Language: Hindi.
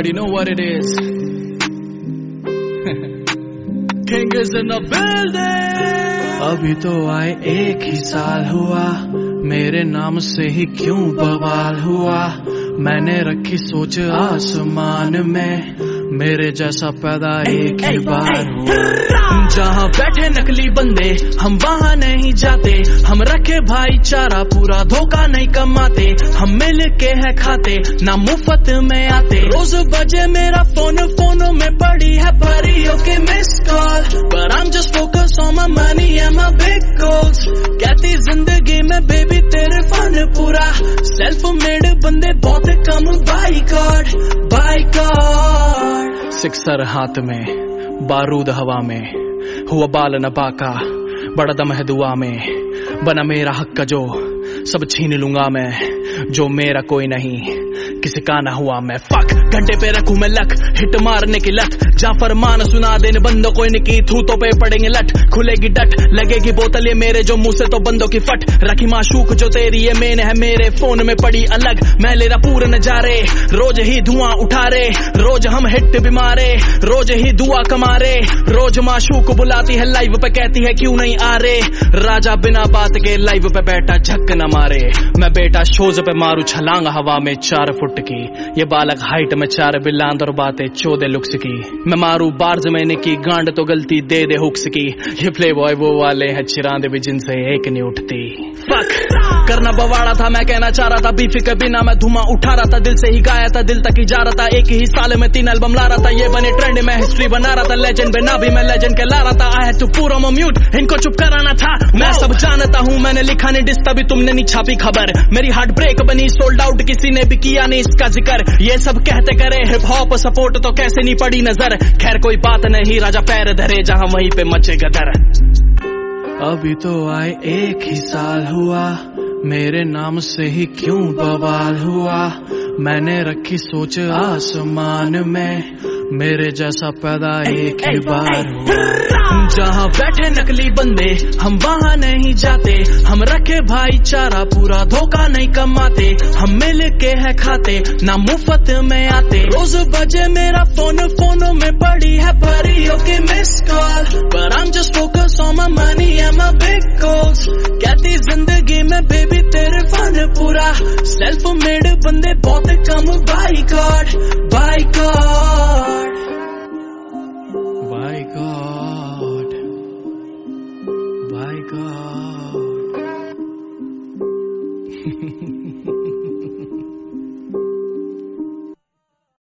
already know what it is. King is in the building. अभी तो आए एक ही साल हुआ, मेरे नाम से ही क्यों बवाल हुआ। मैंने रखी सोच आसमान में, मेरे जैसा पैदा एक ही बार हुआ। जहाँ बैठे नकली बंदे हम वहाँ नहीं जाते, हम रखे भाईचारा पूरा धोखा नहीं कमाते। हम मिल के है खाते ना मुफ्त में आते। रोज बजे मेरा फोन, फोनों में पड़ी है परियों के miss call, but I'm just focused on my money and my big goals। कहती जिंदगी में बेबी तेरे फन पूरा, सेल्फ मेड बंदे बहुत कम, बाई गॉड। सिक्सर हाथ में, बारूद हवा में, हुआ बाल नबा का, बड़ा दम है दुआ में। बना मेरा हक का जो सब छीन लूंगा मैं, जो मेरा कोई नहीं किसी का ना हुआ मैं। फक घंटे पे रखूं मैं लक, हिट मारने की लत। जा फरमान सुना देने बंदों कोई नहीं की, थूतों पे पड़ेंगे लट। खुलेगी डट, लगेगी बोतल ये मेरे जो मुंह से तो बंदों की फट। रखी माशूक जो तेरी ये मेन है मेरे फोन में पड़ी अलग। मैं ले रहा पूरे नजारे, रोज ही धुआं उठा रे, रोज हम हिट भी मारे, रोज ही दुआ कमा रे। रोज माशूक बुलाती है लाइव पे, कहती है क्यों नहीं आ रे। राजा बिना बात के लाइव पे बैठा झक न मारे। मैं बेटा शोज पे मारू छलांग हवा में 4 फुट की, ये बालक हाइट में 4 बिलांद और बातें 14 लुक्स की। मैं मारू बार्ज मैंने की गांड तो गलती दे दे हुक्स की। ये प्ले बॉय वो वाले हैं चिरांदे भी जिनसे एक नहीं उठती। फक करना बवाड़ा था, मैं कहना चाह रहा था बीफ के बिना मैं धुआं उठा रहा था। दिल से ही गाया था, दिल तक ही जा रहा था। एक ही साल में 3 एल्बम ला रहा था, ये बने ट्रेंड में हिस्ट्री बना रहा था। लेजेंड बिना भी मैं लेजेंड कहला रहा था। आई हैड टू पूरा म्यूट, इनको चुप कराना था। मैं सब जानता हूँ, मैंने लिखा नहीं डिस तभी तुमने नहीं छापी खबर। मेरी हार्ट ब्रेक बनी सोल्ड आउट, किसी ने भी किया नहीं इसका जिक्र। ये सब कहते करे हिप हॉप सपोर्ट तो कैसे नहीं पड़ी नजर। खैर कोई बात नहीं, राजा पैर धरे जहां वहीं पे मचे गदर। अभी तो आए एक ही साल हुआ, मेरे नाम से ही क्यों बवाल हुआ। मैंने रखी सोच आसमान में, मेरे जैसा पैदा एक ही बार हुआ। जहाँ बैठे नकली बंदे हम वहाँ नहीं जाते, हम रखे भाईचारा पूरा धोखा नहीं कमाते। हम मिल के है खाते ना मुफ्त में आते। रोज बजे मेरा फोन, फोनों में पड़ी है परियों की miss call, but I'm just focused on my money and my big goals। कहती जिंदगी में बेबी तेरे फन पूरा, सेल्फ मेड बंदे बहुत कम, by God by God by God by God.